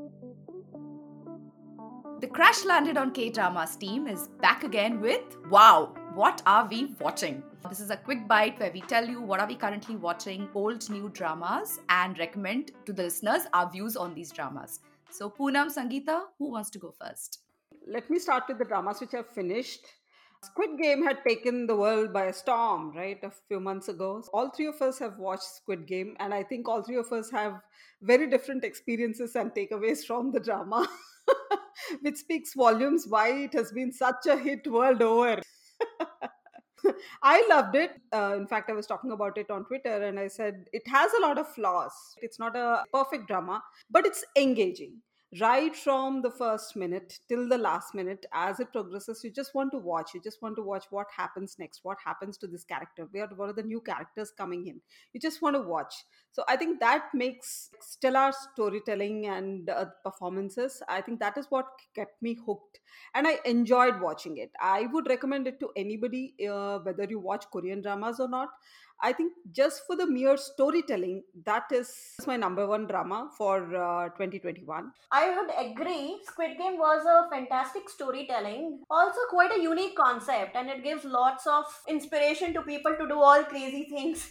The Crash Landed on K Dramas team is back again with Wow, what are we watching? This is a quick bite where we tell you what are we currently watching, old new dramas, and recommend to the listeners our views on these dramas. So, Poonam, Sangeeta, who wants to go first? Let me start with the dramas which I've finished. Squid Game had taken the world by a storm, right? A few months ago. All three of us have watched Squid Game, and I think all three of us have very different experiences and takeaways from the drama, which speaks volumes why it has been such a hit world over. I loved it. In fact, I was talking about it on Twitter and I said it has a lot of flaws. It's not a perfect drama, but it's engaging. Right from the first minute till the last minute, as it progresses, you just want to watch. You just want to watch what happens next, what happens to this character, what are the new characters coming in. You just want to watch. So I think that makes stellar storytelling and performances. I think that is what kept me hooked and I enjoyed watching it. I would recommend it to anybody, whether you watch Korean dramas or not. I think just for the mere storytelling, that is my number one drama for 2021. I would agree. Squid Game was a fantastic storytelling, also quite a unique concept, and it gives lots of inspiration to people to do all crazy things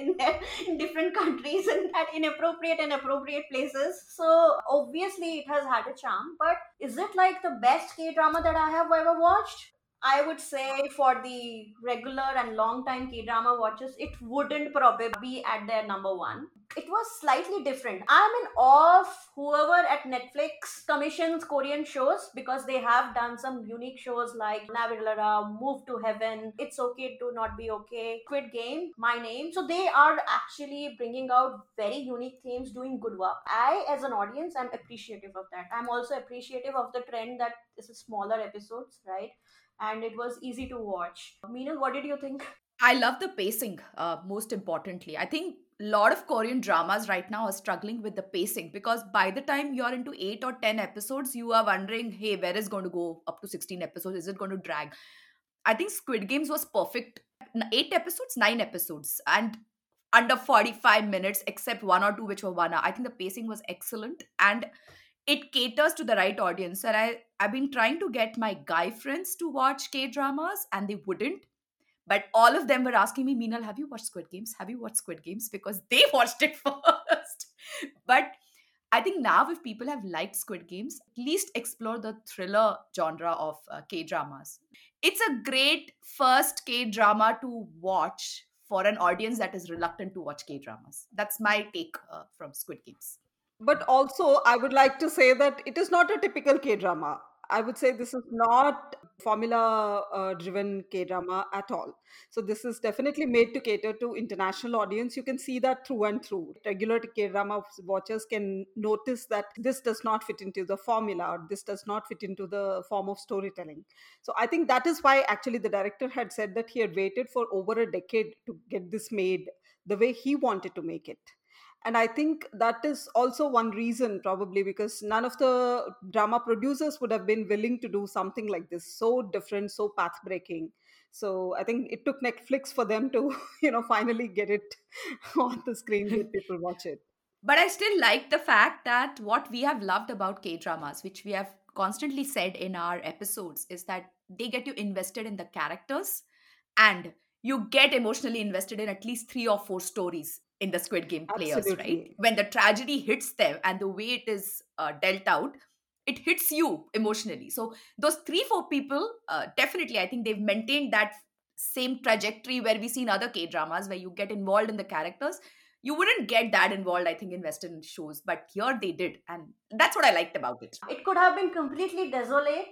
in different countries and at inappropriate and appropriate places. So obviously, it has had a charm. But is it like the best K drama that I have ever watched? I would say for the regular and long time K drama watchers, it wouldn't probably be at their number one. It was slightly different. I'm in awe of whoever at Netflix commissions Korean shows because they have done some unique shows like Navilara, Move to Heaven, It's Okay to Not Be Okay, Squid Game, My Name. So they are actually bringing out very unique themes, doing good work. I, as an audience, am appreciative of that. I'm also appreciative of the trend that this is smaller episodes, right? And it was easy to watch. Meenal, what did you think? I love the pacing, most importantly. I think a lot of Korean dramas right now are struggling with the pacing because by the time you're into 8 or 10 episodes, you are wondering, hey, where is going to go up to 16 episodes? Is it going to drag? I think Squid Games was perfect. 8 episodes, 9 episodes, and under 45 minutes, except one or two which were 1 hour. I think the pacing was excellent and it caters to the right audience. And I've been trying to get my guy friends to watch K dramas and they wouldn't. But all of them were asking me, Meenal, have you watched Squid Games? Have you watched Squid Games? Because they watched it first. But I think now, if people have liked Squid Games, at least explore the thriller genre of K dramas. It's a great first K drama to watch for an audience that is reluctant to watch K dramas. That's my take from Squid Games. But also, I would like to say that it is not a typical K drama. I would say this is not formula driven K drama at all. So this is definitely made to cater to international audience. You can see that through and through. Regular K drama watchers can notice that this does not fit into the formula or this does not fit into the form of storytelling. So I think that is why actually the director had said that he had waited for over a decade to get this made the way he wanted to make it. And I think that is also one reason, probably because none of the drama producers would have been willing to do something like this, so different, so path breaking. So I think it took Netflix for them to, finally get it on the screen, get people watch it. But I still like the fact that what we have loved about K dramas, which we have constantly said in our episodes, is that they get you invested in the characters and you get emotionally invested in at least three or four stories in the Squid Game players, right? Absolutely. When the tragedy hits them and the way it is dealt out, it hits you emotionally. So those three, four people, definitely, I think they've maintained that same trajectory where we see in other K dramas where you get involved in the characters. You wouldn't get that involved, I think, in Western shows, but here they did, and that's what I liked about it. It could have been completely desolate.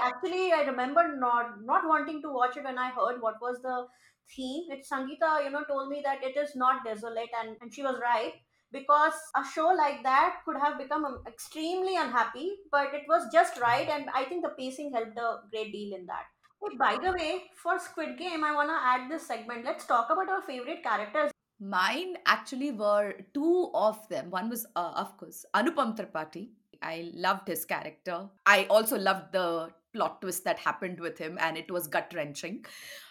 I remember not wanting to watch it when I heard what was the theme. It Sangeeta, told me that it is not desolate, and she was right because a show like that could have become extremely unhappy, but it was just right, and I think the pacing helped a great deal in that. Hey, by the way, for Squid Game, I want to add this segment. Let's talk about our favorite characters. Mine actually were two of them. One was, of course, Anupam Tripathi. I loved his character. I also loved the plot twist that happened with him, and it was gut wrenching.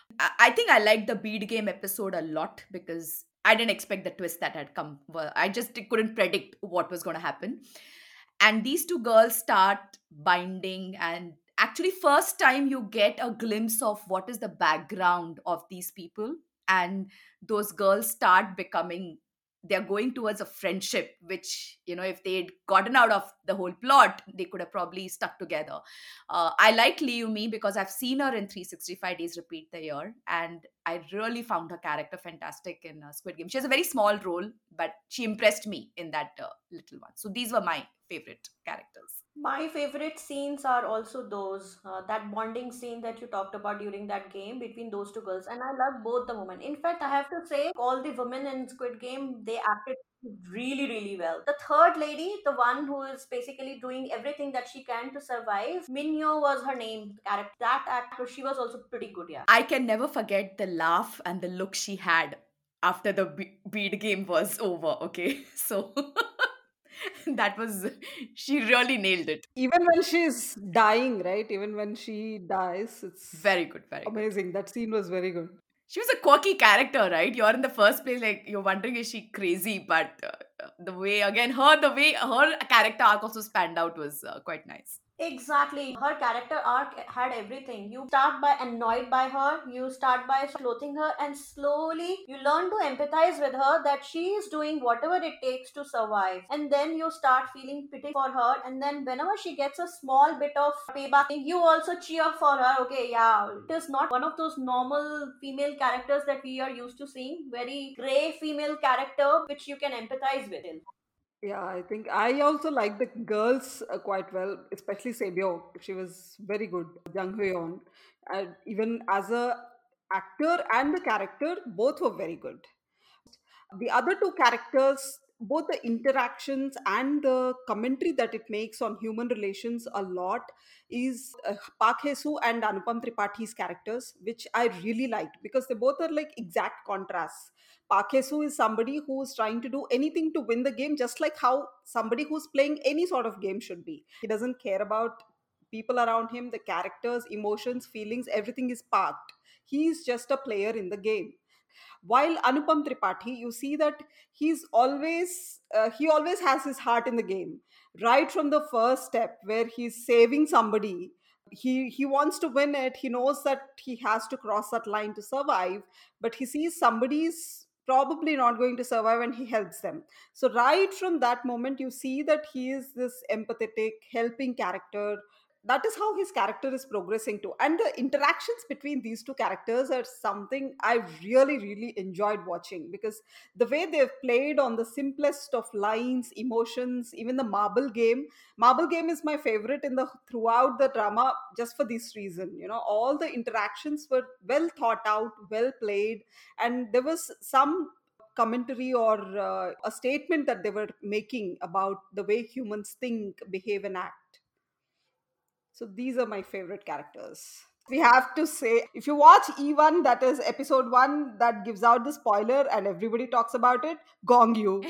I think I liked the bead game episode a lot because I didn't expect the twist that had come. Well, I just couldn't predict what was going to happen. and these two girls start binding, and actually first time you get a glimpse of what is the background of these people, and those girls start becoming, they're going towards a friendship, which, if they'd gotten out of the whole plot, they could have probably stuck together. I like Liu Mi because I've seen her in 365 Days Repeat the Year, and I really found her character fantastic in Squid Game. She has a very small role, but she impressed me in that little one. So these were my favorite characters. My favorite scenes are also those that bonding scene that you talked about during that game between those two girls, and I love both the women. In fact, I have to say, all the women in Squid Game, they acted really, really well. The third lady, the one who is basically doing everything that she can to survive, Minyo was her name. Character, that actor, she was also pretty good. Yeah. I can never forget the laugh and the look she had after the bead game was over. Okay, so that was, she really nailed it. Even when she's dying, right? Even when she dies, it's Very good, very good. amazing. That scene was very good. She was a quirky character, right? You're in the first place, like you're wondering, is she crazy? But the way her character arc also spanned out was quite nice. Exactly. Her character arc had everything. You start by annoyed by her, you start by clothing her, and slowly you learn to empathize with her that she is doing whatever it takes to survive. And then you start feeling pity for her, and then whenever she gets a small bit of payback, you also cheer for her. Okay, yeah, it is not one of those normal female characters that we are used to seeing. Very grey female character which you can empathize with. Yeah, I think I also like the girls quite well, especially Sebio. She was very good. Jung Hyeon, and even as a actor and the character, both were very good. The other two characters, both the interactions and the commentary that it makes on human relations a lot, is Park Hae-soo and Anupam Tripathi's characters, which I really liked because they both are like exact contrasts. Park Hae-soo is somebody who is trying to do anything to win the game, just like how somebody who's playing any sort of game should be. He doesn't care about people around him, the characters, emotions, feelings, everything is parked. He's just a player in the game. While Anupam Tripathi, you see that he always has his heart in the game. Right from the first step where he's saving somebody, he wants to win it. He knows that he has to cross that line to survive, but he sees somebody's probably not going to survive and he helps them. So right from that moment, you see that he is this empathetic, helping character. That is how his character is progressing to, and the interactions between these two characters are something I really enjoyed watching, because the way they've played on the simplest of lines, emotions, even the marble game is my favorite in the throughout the drama, just for this reason. All the interactions were well thought out, well played, and there was some commentary or a statement that they were making about the way humans think, behave, and act. So these are my favorite characters. We have to say, if you watch E1, that is episode 1, that gives out the spoiler and everybody talks about it, Gong Yu.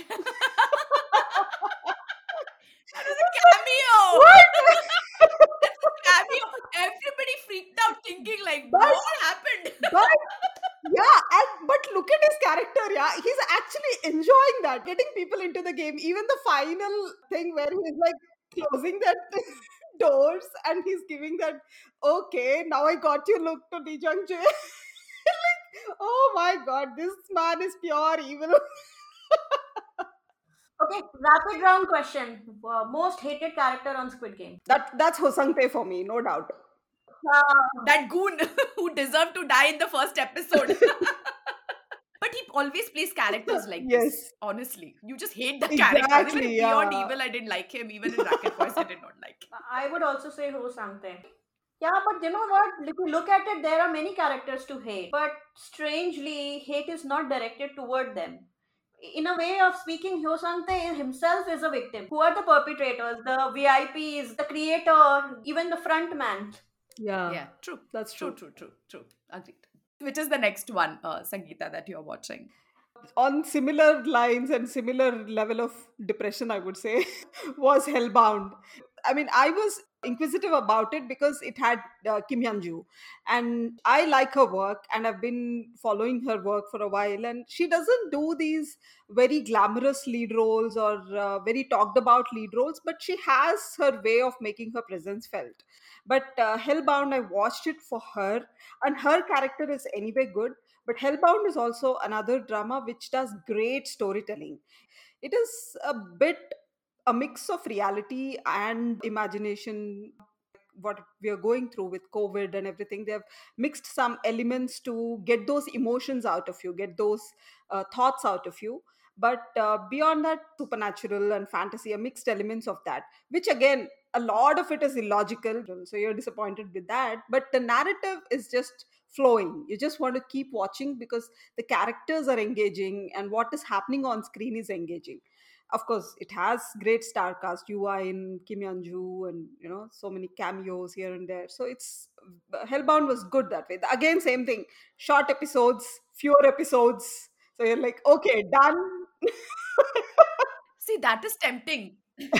That was a cameo. What? That's a cameo. Everybody freaked out, thinking like, But, what happened? but yeah, but look at his character, yeah. He's actually enjoying that, getting people into the game. Even the final thing where he's like closing that doors and he's giving that, okay, now I got you look to Lee Jung Jae. Like, oh my god, this man is pure evil. Okay, rapid round question. Most hated character on Squid Game. That's Hosang Tae for me, no doubt. That goon who deserved to die in the first episode. But he always plays characters like Yes. this. Honestly, you just hate the character. Even Exactly, Beyond yeah. Evil, I didn't like him. Even in Racket Boys, I did not like him. I would also say Ho Sang-tae. Yeah, but you know what? If you look at it, there are many characters to hate. But strangely, hate is not directed toward them. In a way of speaking, Hyo Sang-tae himself is a victim. Who are the perpetrators? The VIPs, the creator, even the front man. Yeah, true. That's True, true. true. Agreed. Which is the next one, Sangeeta, that you're watching? On similar lines and similar level of depression, I would say, was Hellbound. I mean, I was inquisitive about it because it had Kim Hyun-joo, and I like her work, and I've been following her work for a while. And she doesn't do these very glamorous lead roles or very talked about lead roles, but she has her way of making her presence felt. But Hellbound, I watched it for her, and her character is anyway good. But Hellbound is also another drama which does great storytelling. It is a bit a mix of reality and imagination. What we are going through with COVID and everything, they have mixed some elements to get those emotions out of you, get those thoughts out of you. But beyond that, supernatural and fantasy are mixed elements of that, which again, a lot of it is illogical, so you're disappointed with that. But the narrative is just flowing. You just want to keep watching because the characters are engaging and what is happening on screen is engaging. Of course, it has great star cast, UI in Kim Hyun-joo, and so many cameos here and there. So it's Hellbound was good that way. Again, same thing, short episodes, fewer episodes. So you're like, okay, done. See, that is tempting.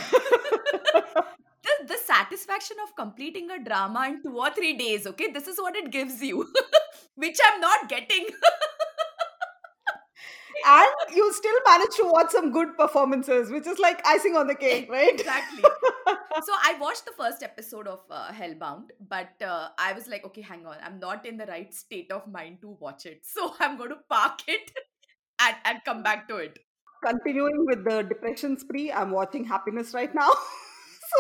The satisfaction of completing a drama in 2 or 3 days, okay? This is what it gives you, which I'm not getting. And you still manage to watch some good performances, which is like icing on the cake, right? Exactly. So I watched the first episode of Hellbound, but I was like, okay, hang on, I'm not in the right state of mind to watch it. So I'm going to park it and come back to it. Continuing with the depression spree, I'm watching Happiness right now. So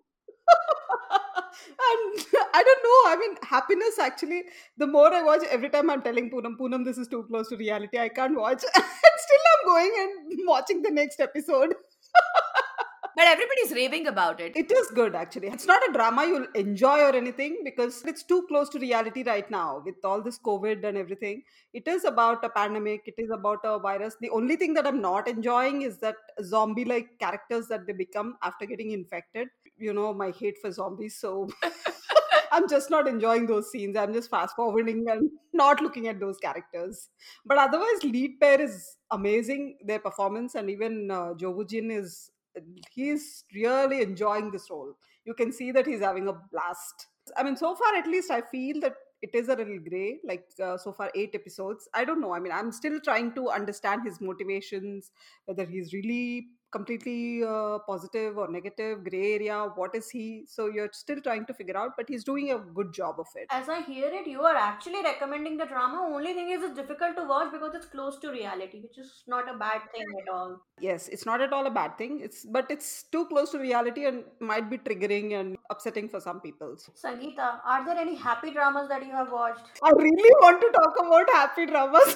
and I don't know. I mean, Happiness actually, the more I watch, every time I'm telling Poonam, this is too close to reality. I can't watch. And still I'm going and watching the next episode. But everybody's raving about it. It is good actually. It's not a drama you'll enjoy or anything because it's too close to reality right now with all this COVID and everything. It is about a pandemic, it is about a virus. The only thing that I'm not enjoying is that zombie like characters that they become after getting infected. My hate for zombies. So I'm just not enjoying those scenes. I'm just fast forwarding and not looking at those characters. But otherwise, lead pair is amazing. Their performance, and even Jo Woo Jin is, he's really enjoying this role. You can see that he's having a blast. I mean, so far at least, I feel that it is a little gray. Like so far, 8 episodes. I don't know. I mean, I'm still trying to understand his motivations, whether he's really completely positive or negative, gray area. What is he? So you're still trying to figure out, but he's doing a good job of it. As I hear it, you are actually recommending the drama. Only thing is, it's difficult to watch because it's close to reality, which is not a bad thing at all. Yes, it's not at all a bad thing. It's too close to reality and might be triggering and upsetting for some people. Sangeeta, are there any happy dramas that you have watched? I really want to talk about happy dramas.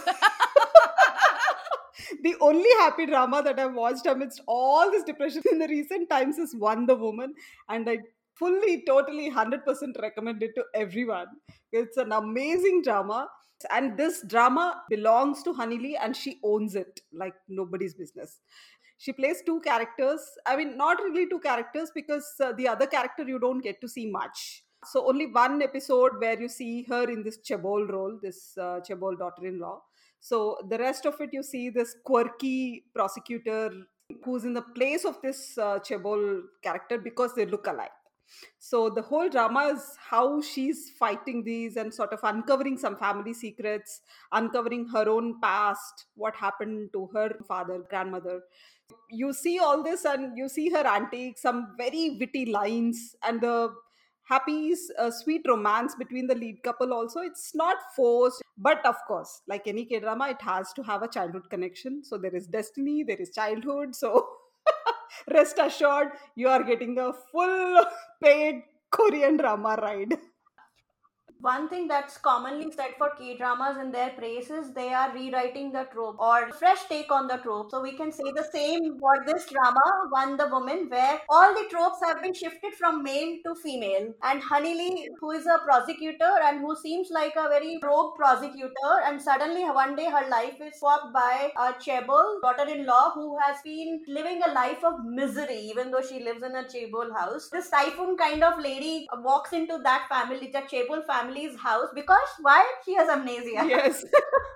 The only happy drama that I've watched amidst all this depression in the recent times is Wonder Woman, and I fully, totally, 100% recommend it to everyone. It's an amazing drama, and this drama belongs to Honey Lee, and she owns it like nobody's business. She plays two characters. I mean, not really two characters because the other character you don't get to see much. So only one episode where you see her in this Chebol role, this Chebol daughter-in-law. So the rest of it, you see this quirky prosecutor who's in the place of this Chebol character because they look alike. So the whole drama is how she's fighting these and sort of uncovering some family secrets, uncovering her own past, what happened to her father, grandmother. You see all this and you see her antics, some very witty lines, and the happy, sweet romance between the lead couple also. It's not forced, but of course, like any K drama, it has to have a childhood connection. So there is destiny, there is childhood. So rest assured, you are getting a full paid Korean drama ride. One thing that's commonly said for K dramas in their praise is they are rewriting the trope or fresh take on the trope. So we can say the same for this drama, Wonder Woman, where all the tropes have been shifted from male to female. And Honey Lee, who is a prosecutor and who seems like a very rogue prosecutor, and suddenly one day her life is swapped by a Chebol daughter-in-law who has been living a life of misery even though she lives in a Chebol house. This typhoon kind of lady walks into that family, the Chebol family's house, because why? She has amnesia. Yes.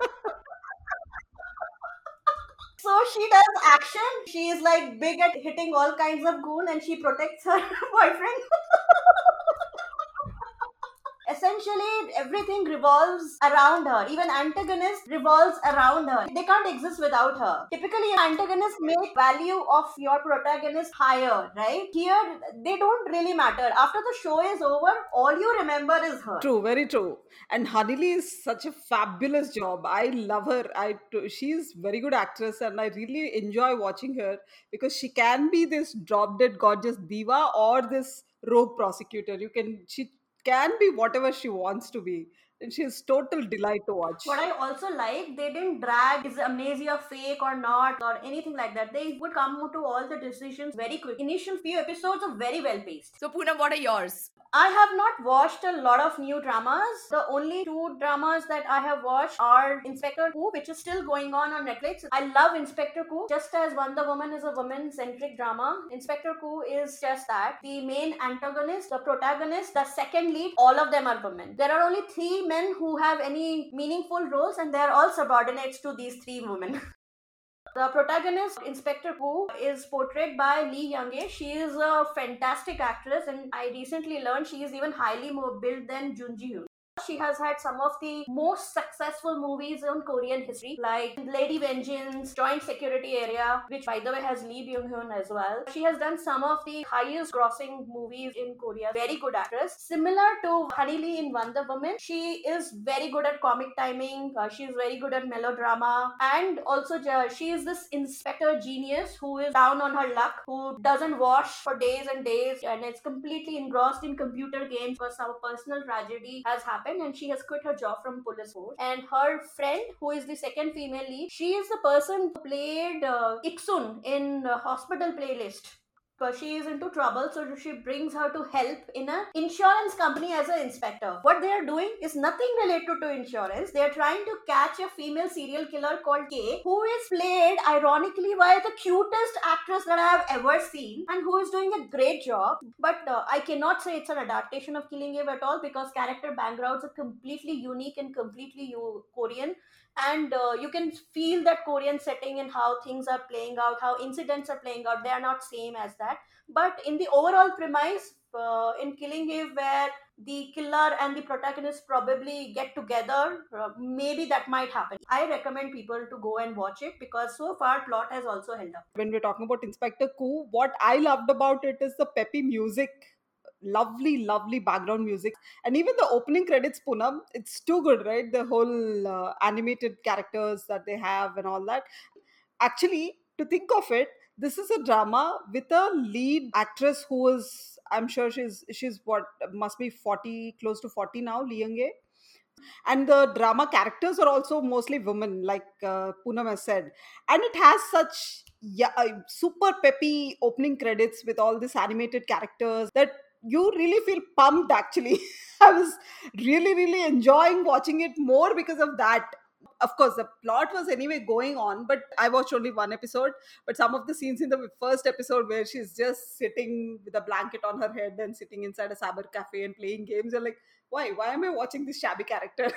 So she does action. She is like big at hitting all kinds of goon and she protects her boyfriend. essentially everything revolves around her. Even antagonist revolves around her. They can't exist without her. Typically, antagonists make value of your protagonist higher, right? Here, they don't really matter. After the show is over, all you remember is her. True, very true. And Hanili is such a fabulous job. I love her. She's very good actress, and I really enjoy watching her because she can be this drop dead gorgeous diva or this rogue prosecutor. She can be whatever she wants to be, and she's total delight to watch. What I also like, they didn't drag is amnesia fake or not or anything like that. They would come to all the decisions very quick. Initial few episodes are very well paced. So, Poonam, what are yours? I have not watched a lot of new dramas. The only two dramas that I have watched are Inspector Ku, which is still going on Netflix. I love Inspector Ku. Just as Wonder Woman is a woman-centric drama, Inspector Ku is just that. The main antagonist, the protagonist, the second lead, all of them are women. There are only 3 men who have any meaningful roles, and they are all subordinates to these 3 women. The protagonist, Inspector Ku, is portrayed by Lee Young-jae. She is a fantastic actress, and I recently learned she is even highly more built than Jun Ji-hyun. She has had some of the most successful movies in Korean history, like Lady Vengeance, Joint Security Area, which by the way has Lee Byung-hun as well. She has done some of the highest grossing movies in Korea. Very good actress. Similar to Honey Lee in Wonder Woman, she is very good at comic timing. She is very good at melodrama, and also she is this inspector genius who is down on her luck, who doesn't wash for days and days, and is completely engrossed in computer games because some personal tragedy has happened and she has quit her job from police force. And her friend, who is the second female lead, she is the person who played Iksun in Hospital Playlist. Because she is into trouble, so she brings her to help in an insurance company as an inspector. What they are doing is nothing related to insurance. They are trying to catch a female serial killer called Kay, who is played ironically by the cutest actress that I have ever seen, and who is doing a great job. But I cannot say it's an adaptation of Killing Eve at all, because character backgrounds are completely unique and completely Korean, and you can feel that Korean setting and how things are playing out, how incidents are playing out. They are not same as that, but in the overall premise, in Killing Eve, where the killer and the protagonist probably get together, maybe that might happen. I recommend people to go and watch it, because so far plot has also held up. When we're talking about Inspector Ku, what I loved about it is the peppy music. Lovely, lovely background music. And even the opening credits, Punam, it's too good, right? The whole animated characters that they have and all that. Actually, to think of it, this is a drama with a lead actress who is, I'm sure she's what, must be 40, close to 40 now, Lee Young-jae. And the drama characters are also mostly women, like Poonam has said. And it has such, yeah, super peppy opening credits with all these animated characters that you really feel pumped. Actually, I was really, really enjoying watching it more because of that. Of course, the plot was anyway going on, but I watched only one episode. But some of the scenes in the first episode where she's just sitting with a blanket on her head and sitting inside a cyber cafe and playing games, you're like, why am I watching this shabby character?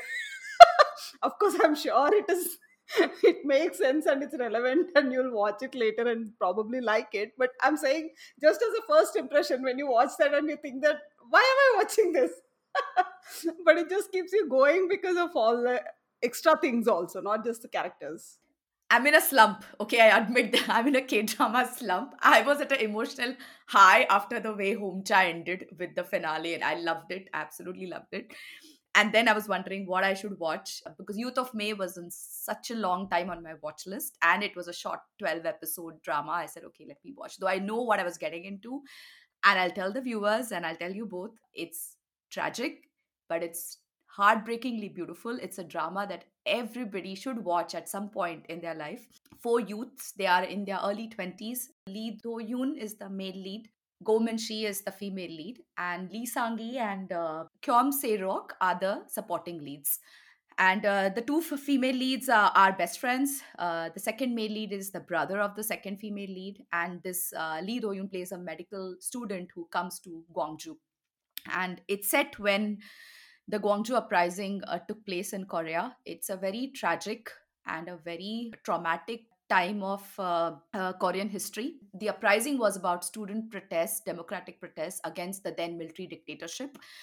Of course, I'm sure it is. It makes sense and it's relevant, and you'll watch it later and probably like it. But I'm saying, just as a first impression, when you watch that and you think that, why am I watching this? But it just keeps you going because of all the extra things, also, not just the characters. I'm in a slump. Okay, I admit that I'm in a K drama slump. I was at an emotional high after the way Homcha ended with the finale, and I loved it. Absolutely loved it. And then I was wondering what I should watch, because Youth of May was in such a long time on my watch list, and it was a short 12 episode drama. I said, okay, let me watch. Though I know what I was getting into, and I'll tell the viewers and I'll tell you both, it's tragic, but it's heartbreakingly beautiful. It's a drama that everybody should watch at some point in their life. Four youths, they are in their early 20s. Lee Do-yoon is the male lead. Go Min-shi is the female lead, and Lee Sang-gi and Kyom Se-rok are the supporting leads. And the two female leads are best friends. The second male lead is the brother of the second female lead, and this Lee Do-yoon plays a medical student who comes to Gwangju. And it's set when the Gwangju uprising took place in Korea. It's a very tragic and a very traumatic time of Korean history. The uprising was about student protests, democratic protests against the then military dictatorship.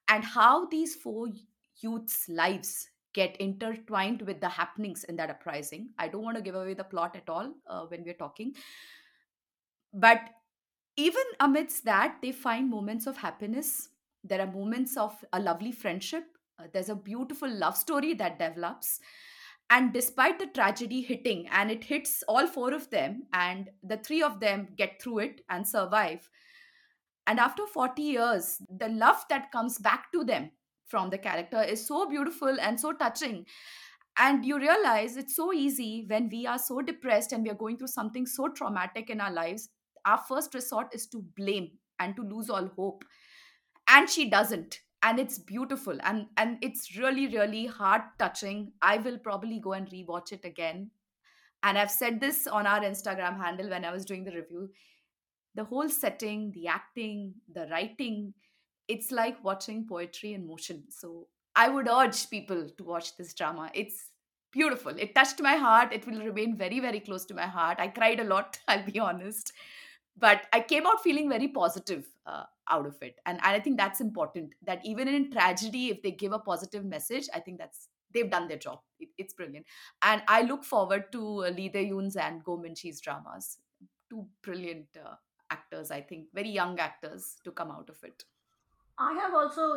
and how these four youths' lives get intertwined with the happenings in that uprising. I don't want to give away the plot at all when we're talking, but even amidst that, they find moments of happiness. There are moments of a lovely friendship. There's a beautiful love story that develops. And despite the tragedy hitting, and it hits all four of them, and the three of them get through it and survive. And after 40 years, the love that comes back to them from the character is so beautiful and so touching. And you realize it's so easy when we are so depressed and we are going through something so traumatic in our lives. Our first resort is to blame and to lose all hope. And she doesn't. And it's beautiful. And it's really, really heart touching. I will probably go and rewatch it again. And I've said this on our Instagram handle when I was doing the review. The whole setting, the acting, the writing, it's like watching poetry in motion. So I would urge people to watch this drama. It's beautiful. It touched my heart. It will remain very, very close to my heart. I cried a lot, I'll be honest. But I came out feeling very positive out of it. And I think that's important, that even in tragedy, if they give a positive message, I think they've done their job. It's brilliant. And I look forward to Lee Dae-yoon's and Go Min-chi's dramas. Two brilliant actors, I think, very young actors to come out of it. I have also,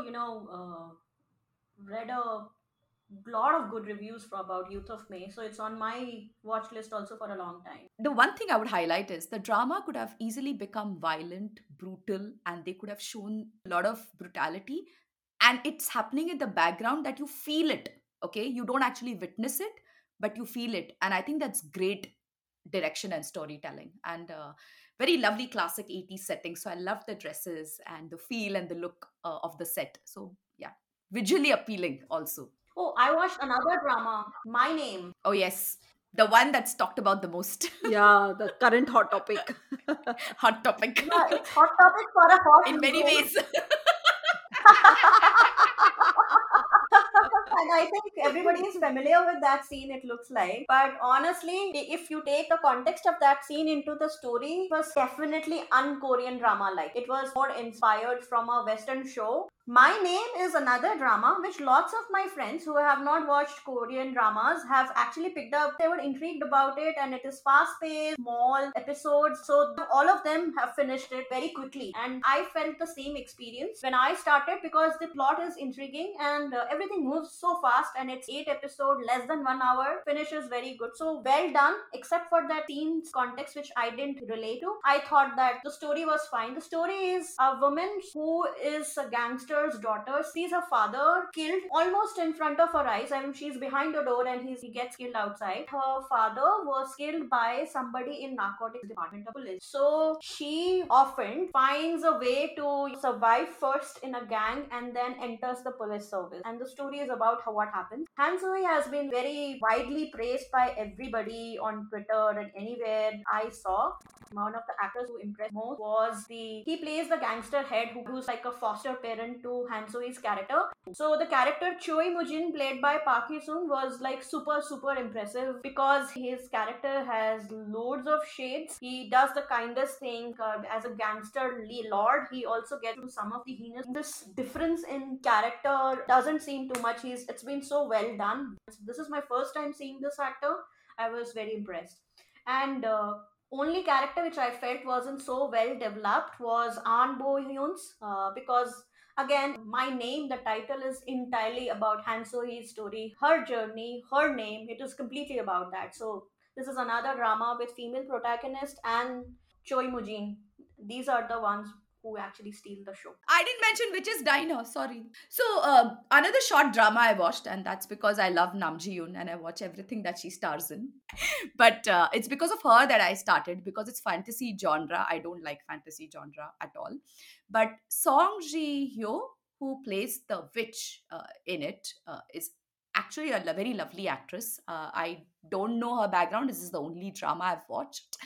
read a lot of good reviews for about Youth of May, so it's on my watch list also for a long time. The one thing I would highlight is the drama could have easily become violent, brutal, and they could have shown a lot of brutality. And it's happening in the background that you feel it. Okay. You don't actually witness it, but you feel it. And I think that's great direction and storytelling. And very lovely classic 80s setting. So I love the dresses and the feel and the look of the set. So yeah, visually appealing also. Oh, I watched another drama, My Name. Oh, yes. The one that's talked about the most. Yeah, the current hot topic. Hot topic. Yeah, it's hot topic for a hot In many reason. ways. And I think everybody is familiar with that scene, it looks like. But honestly, if you take the context of that scene into the story, it was definitely un-Korean drama like. It was more inspired from a Western show. My Name is another drama which lots of my friends who have not watched Korean dramas have actually picked up. They were intrigued about it, and it is fast paced, small episodes. So all of them have finished it very quickly. And I felt the same experience when I started because the plot is intriguing and everything moves so fast, and it's 8 episodes, less than 1 hour, finishes very good. So well done, except for that scene's context which I didn't relate to. I thought that the story was fine. The story is a woman who is a gangster daughter sees her father killed almost in front of her eyes. I mean, she's behind the door and he gets killed outside. Her father was killed by somebody in narcotics department of police. So she often finds a way to survive first in a gang and then enters the police service. And the story is about what happens. Han Soo-hee has been very widely praised by everybody on Twitter and anywhere I saw. One of the actors who impressed most was he plays the gangster head who's like a foster parent to Han Soo-hee's character. So the character Choi Mujin, played by Park Hee-sung, was like super impressive because his character has loads of shades. He does the kindest thing as a gangster lord. He also gets to some of the heinous. This difference in character doesn't seem too much. It's been so well done. This is my first time seeing this actor. I was very impressed. And only character which I felt wasn't so well developed was An Bo Hyun's because again, My Name, the title is entirely about Han So-hee's story, her journey, her name. It is completely about that. So this is another drama with female protagonist and Choi Mujin. These are the ones who actually steal the show. I didn't mention Witch's Diner, sorry. So, another short drama I watched, and that's because I love Nam Ji-yoon and I watch everything that she stars in. But it's because of her that I started, because it's fantasy genre. I don't like fantasy genre at all. But Song Ji-hyo, who plays the witch in it, is actually a very lovely actress. I don't know her background. This is the only drama I've watched.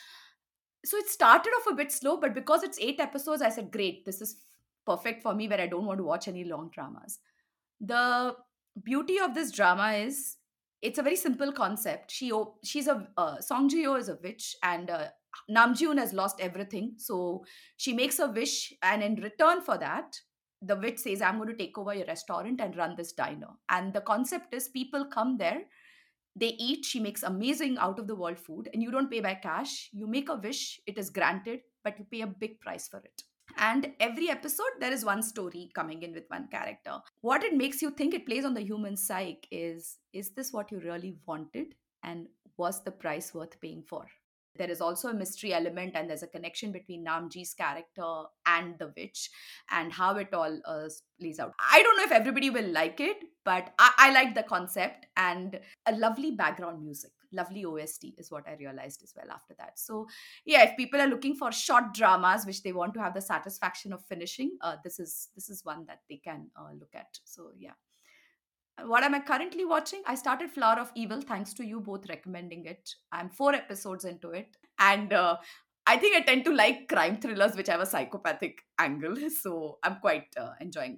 So it started off a bit slow, but because it's 8 episodes, I said, great, this is perfect for me where I don't want to watch any long dramas. The beauty of this drama is it's a very simple concept. She's a Song Ji-hyo is a witch, and Nam Ji-yoon has lost everything. So she makes a wish, and in return for that, the witch says, I'm going to take over your restaurant and run this diner. And the concept is people come there, they eat, she makes amazing out of the world food, and you don't pay by cash. You make a wish, it is granted, but you pay a big price for it. And every episode, there is one story coming in with one character. What it makes you think, it plays on the human psyche, is this what you really wanted? And was the price worth paying for? There is also a mystery element, and there's a connection between Namji's character and the witch, and how it all plays out. I don't know if everybody will like it, but I like the concept, and a lovely background music, lovely OST is what I realized as well after that. So yeah, if people are looking for short dramas which they want to have the satisfaction of finishing, this is one that they can look at. So yeah. What am I currently watching? I started Flower of Evil thanks to you both recommending it. I'm 4 episodes into it. And I think I tend to like crime thrillers which have a psychopathic angle. So I'm quite enjoying.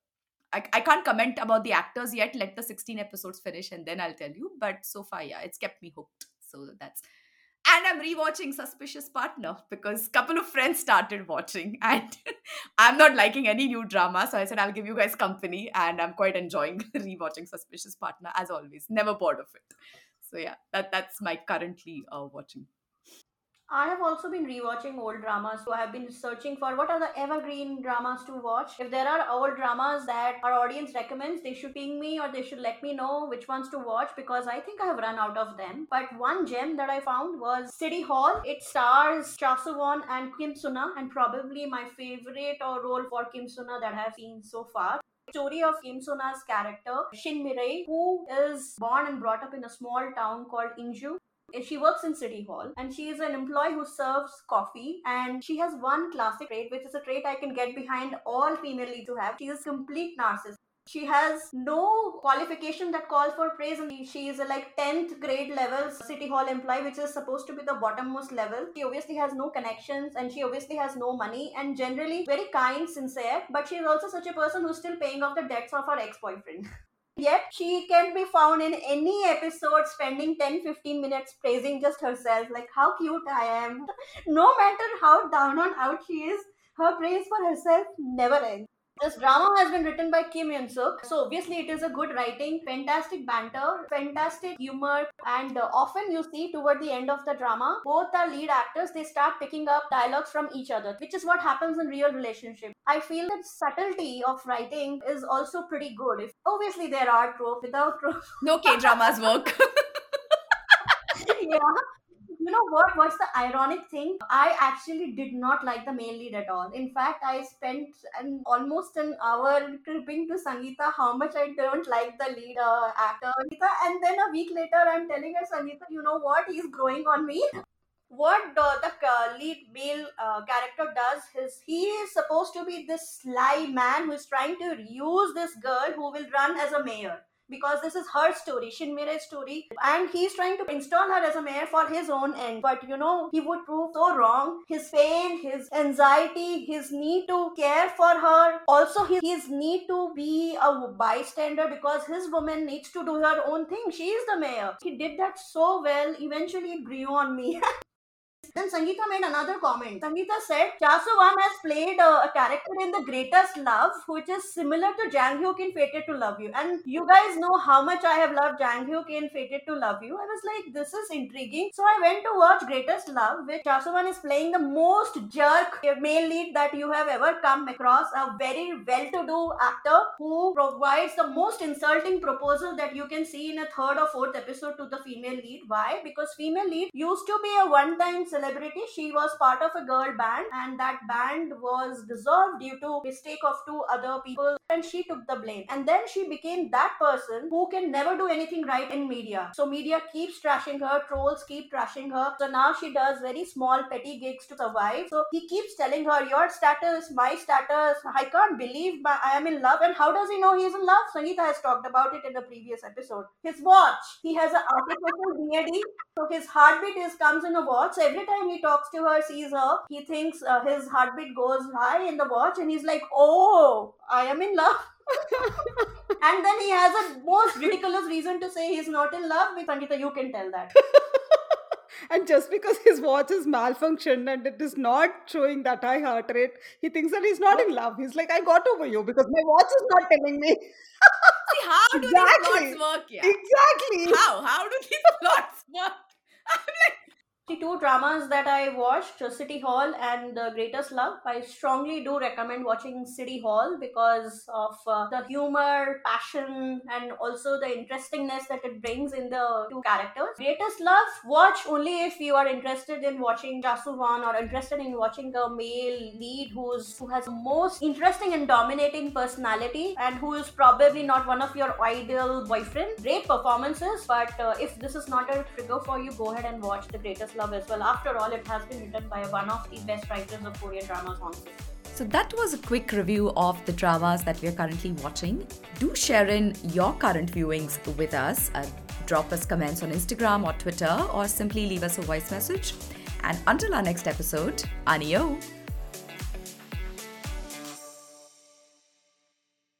I can't comment about the actors yet. Let the 16 episodes finish and then I'll tell you. But so far, yeah, it's kept me hooked. So that's. And I'm rewatching Suspicious Partner because a couple of friends started watching and I'm not liking any new drama. So I said, I'll give you guys company, and I'm quite enjoying rewatching Suspicious Partner as always. Never bored of it. So yeah, that's my currently watching. I have also been rewatching old dramas, so I have been searching for what are the evergreen dramas to watch. If there are old dramas that our audience recommends, they should ping me or they should let me know which ones to watch, because I think I have run out of them. But one gem that I found was City Hall. It stars Cha Soo-won and Kim Suna, and probably my favorite role for Kim Suna that I have seen so far. Story of Kim Suna's character Shin Mirei, who is born and brought up in a small town called Inju. She works in City Hall and she is an employee who serves coffee, and she has one classic trait, which is a trait I can get behind all female leads to have. She is complete narcissist. She has no qualification that calls for praise, and she is a like 10th grade level City Hall employee, which is supposed to be the bottommost level. She obviously has no connections and she obviously has no money, and generally very kind, sincere, but she is also such a person who's still paying off the debts of her ex-boyfriend. Yet she can be found in any episode spending 10-15 minutes praising just herself, like how cute I am. No matter how down and out she is, her praise for herself never ends. This drama has been written by Kim Yun Suk, so obviously it is a good writing, fantastic banter, fantastic humor, and often you see toward the end of the drama, both the lead actors, they start picking up dialogues from each other, which is what happens in real relationships. I feel that subtlety of writing is also pretty good. Obviously there are tropes, without tropes. No K dramas work. Yeah. You know what? What's the ironic thing? I actually did not like the male lead at all. In fact, I spent almost an hour cribbing to Sangeeta how much I don't like the lead actor. And then a week later, I'm telling her, Sangeeta, you know what? He's growing on me. What the lead male character does is he is supposed to be this sly man who is trying to use this girl who will run as a mayor, because this is her story, Shinmire's story, and he's trying to install her as a mayor for his own end. But you know, he would prove so wrong. His pain, his anxiety, his need to care for her, also his need to be a bystander because his woman needs to do her own thing. She is the mayor. He did that so well. Eventually, it grew on me. Then Sangeeta made another comment. Sangeeta said, Cha Soo-won has played a character in The Greatest Love, which is similar to Jang Hyuk in Fated to Love You. And you guys know how much I have loved Jang Hyuk in Fated to Love You. I was like, this is intriguing. So I went to watch Greatest Love, which Cha Soo-won is playing the most jerk male lead that you have ever come across. A very well-to-do actor who provides the most insulting proposal that you can see in a third or fourth episode to the female lead. Why? Because female lead used to be a one-time celebrity. She was part of a girl band, and that band was dissolved due to mistake of two other people, and she took the blame. And then she became that person who can never do anything right in media. So media keeps trashing her, trolls keep trashing her. So now she does very small petty gigs to survive. So he keeps telling her, your status, my status, I can't believe I am in love. And how does he know he's in love? Sangeeta has talked about it in the previous episode. His watch, he has an artificial DAD, so his heartbeat comes in a watch. So every time he talks to her, sees her, he thinks his heartbeat goes high in the watch, and he's like, oh, I am in love. And then he has a most ridiculous reason to say he's not in love with Sangeeta. You can tell that. And just because his watch is malfunctioned and it is not showing that high heart rate, he thinks that he's not in love. He's like, I got over you because my watch is not telling me. See, how do these plots Exactly. work? Yeah. Exactly. How do these plots work? I'm like, The two dramas that I watched, City Hall and The Greatest Love, I strongly do recommend watching City Hall because of the humor, passion, and also the interestingness that it brings in the two characters. Greatest Love, watch only if you are interested in watching Jasuvan or interested in watching a male lead who has the most interesting and dominating personality and who is probably not one of your ideal boyfriend. Great performances, but if this is not a trigger for you, go ahead and watch The Greatest Love as well. After all, it has been written by one of the best writers of Korean dramas on film. so that was a quick review of the dramas that we are currently watching. Do share in your current viewings with us. Drop us comments on Instagram or Twitter, or simply leave us a voice message. And until our next episode, Anio.